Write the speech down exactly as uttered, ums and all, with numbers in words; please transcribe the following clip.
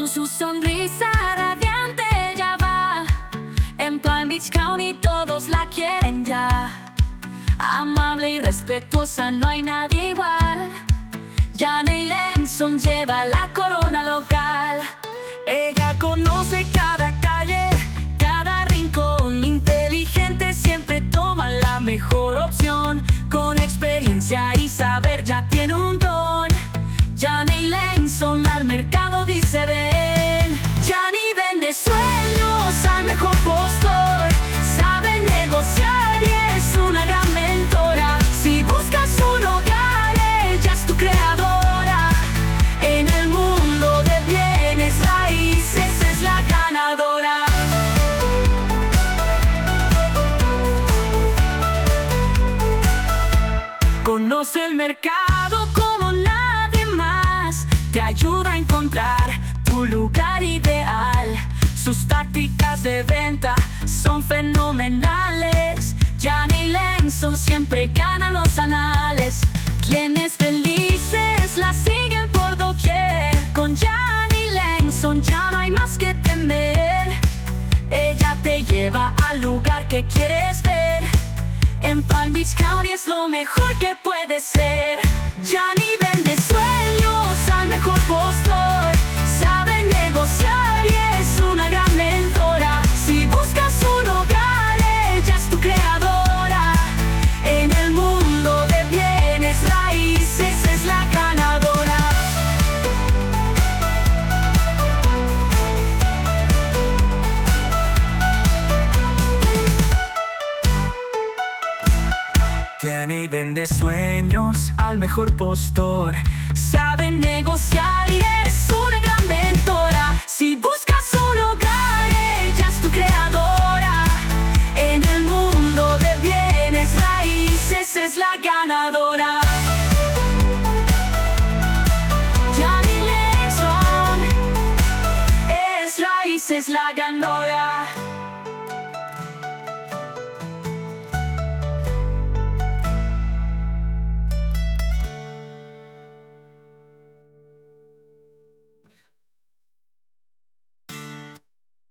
Con su sonrisa radiante ella va. En Palm Beach County todos la quieren ya. Amable y respetuosa, no hay nadie igual. Jani Lenson lleva la corona local. Ella conoce cada calle, cada rincón. Inteligente, siempre toma la mejor opción. Con experiencia y saber ya tiene un don. Jani Lenson al mercado dice ven. Jani vende sueños al mejor postor. Sabe negociar y es una gran mentora. Si buscas un hogar, ella es tu creadora. En el mundo de bienes raíces es la ganadora. Conoce el mercado como nadie más. Te ayuda a encontrar tu lugar ideal. Sus tácticas de venta son fenomenales. Jani Lenson siempre gana los anales. Quienes felices la siguen por doquier. Con Jani Lenson ya no hay más que temer. Ella te lleva al lugar que quieres ver. En Palm Beach County es lo mejor que puede ser. Jani vende sueños al mejor postor. Sabe negociar y es una gran mentora. Si buscas un hogar, ella es tu creadora. En el mundo de bienes raíces es la ganadora. Jani vende sueños al mejor postor. Sabe negociar y es una gran mentora. Si buscas un hogar, ella es tu creadora. En el mundo de bienes raíces es la ganadora. Jani Lenson es raíces la ganadora.